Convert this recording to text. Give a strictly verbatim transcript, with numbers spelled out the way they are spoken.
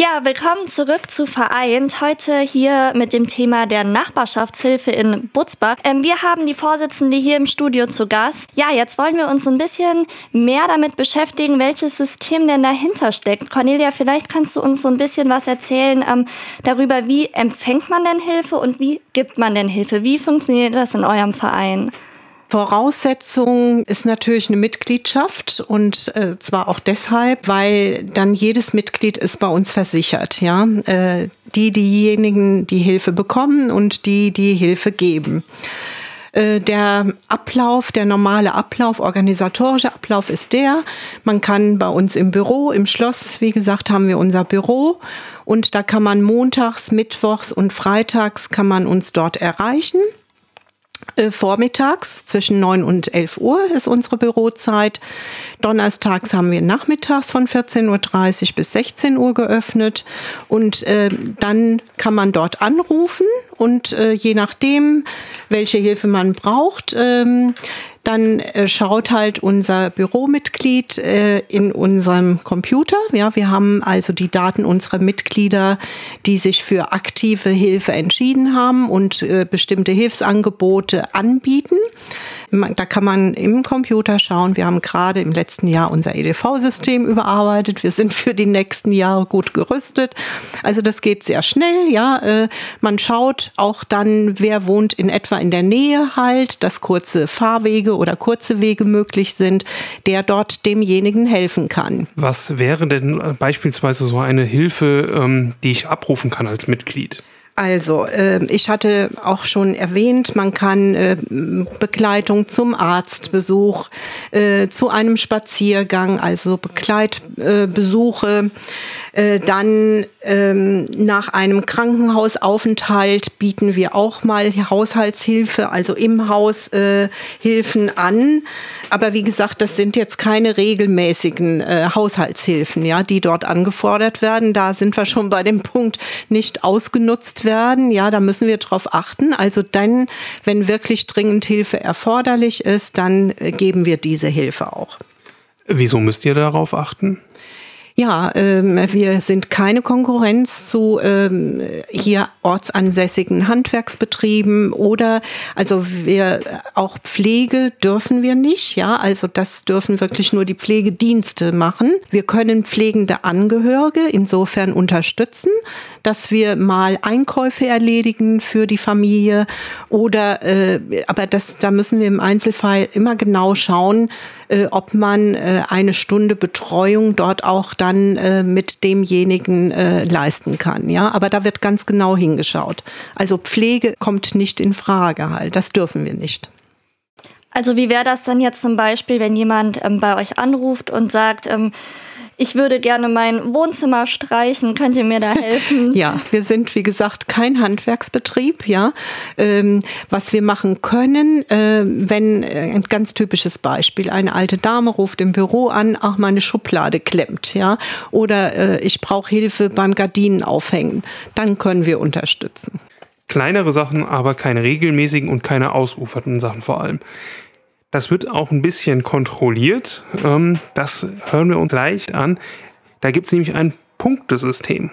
Ja, willkommen zurück zu Vereint. Heute hier mit dem Thema der Nachbarschaftshilfe in Butzbach. Ähm, wir haben die Vorsitzende hier im Studio zu Gast. Ja, jetzt wollen wir uns ein bisschen mehr damit beschäftigen, welches System denn dahinter steckt. Cornelia, vielleicht kannst du uns so ein bisschen was erzählen ähm, darüber, wie empfängt man denn Hilfe und wie gibt man denn Hilfe? Wie funktioniert das in eurem Verein? Voraussetzung ist natürlich eine Mitgliedschaft und äh, zwar auch deshalb, weil dann jedes Mitglied ist bei uns versichert, ja, äh, die diejenigen, die Hilfe bekommen und die die Hilfe geben. Äh, der Ablauf, der normale Ablauf, organisatorische Ablauf ist der, man kann bei uns im Büro, im Schloss, wie gesagt, haben wir unser Büro und da kann man montags, mittwochs und freitags kann man uns dort erreichen. Äh, vormittags zwischen neun und elf Uhr ist unsere Bürozeit. Donnerstags haben wir nachmittags von vierzehn Uhr dreißig bis sechzehn Uhr geöffnet und äh, dann kann man dort anrufen und äh, je nachdem, welche Hilfe man braucht, ähm, dann äh, schaut halt unser Büromitglied äh, in unserem Computer. Ja, wir haben also die Daten unserer Mitglieder, die sich für aktive Hilfe entschieden haben und äh, bestimmte Hilfsangebote anbieten. Da kann man im Computer schauen. Wir haben gerade im letzten Jahr unser E D V-System überarbeitet. Wir sind für die nächsten Jahre gut gerüstet. Also das geht sehr schnell. Ja, äh, man schaut auch dann, wer wohnt in etwa in der Nähe halt, dass kurze Fahrwege oder kurze Wege möglich sind, der dort demjenigen helfen kann. Was wäre denn beispielsweise so eine Hilfe, ähm, die ich abrufen kann als Mitglied? Also, äh, ich hatte auch schon erwähnt, man kann äh, Begleitung zum Arztbesuch, äh, zu einem Spaziergang, also Begleitbesuche, äh, dann ähm, nach einem Krankenhausaufenthalt bieten wir auch mal Haushaltshilfe, also im Haus äh, Hilfen an. Aber wie gesagt, das sind jetzt keine regelmäßigen äh, Haushaltshilfen, ja, die dort angefordert werden. Da sind wir schon bei dem Punkt, nicht ausgenutzt werden. Ja, da müssen wir drauf achten. Also dann, wenn wirklich dringend Hilfe erforderlich ist, dann äh, geben wir diese Hilfe auch. Wieso müsst ihr darauf achten? Ja, ähm, wir sind keine Konkurrenz zu ähm, hier ortsansässigen Handwerksbetrieben oder, also wir, auch Pflege dürfen wir nicht, ja, also das dürfen wirklich nur die Pflegedienste machen. Wir können pflegende Angehörige insofern unterstützen, dass wir mal Einkäufe erledigen für die Familie oder, äh, aber das, da müssen wir im Einzelfall immer genau schauen, äh, ob man äh, eine Stunde Betreuung dort auch dann äh, mit demjenigen äh, leisten kann. Ja, aber da wird ganz genau hingeschaut. Also Pflege kommt nicht in Frage halt. Das dürfen wir nicht. Also wie wäre das dann jetzt zum Beispiel, wenn jemand ähm, bei euch anruft und sagt, ähm, ich würde gerne mein Wohnzimmer streichen, könnt ihr mir da helfen? Ja, wir sind, wie gesagt, kein Handwerksbetrieb. Ja, ähm, was wir machen können, äh, wenn, äh, ein ganz typisches Beispiel, eine alte Dame ruft im Büro an, ach, meine Schublade klemmt, ja, oder äh, ich brauche Hilfe beim Gardinen aufhängen, dann können wir unterstützen. Kleinere Sachen, aber keine regelmäßigen und keine ausufernden Sachen vor allem. Das wird auch ein bisschen kontrolliert. Das hören wir uns gleich an. Da gibt es nämlich ein Punktesystem.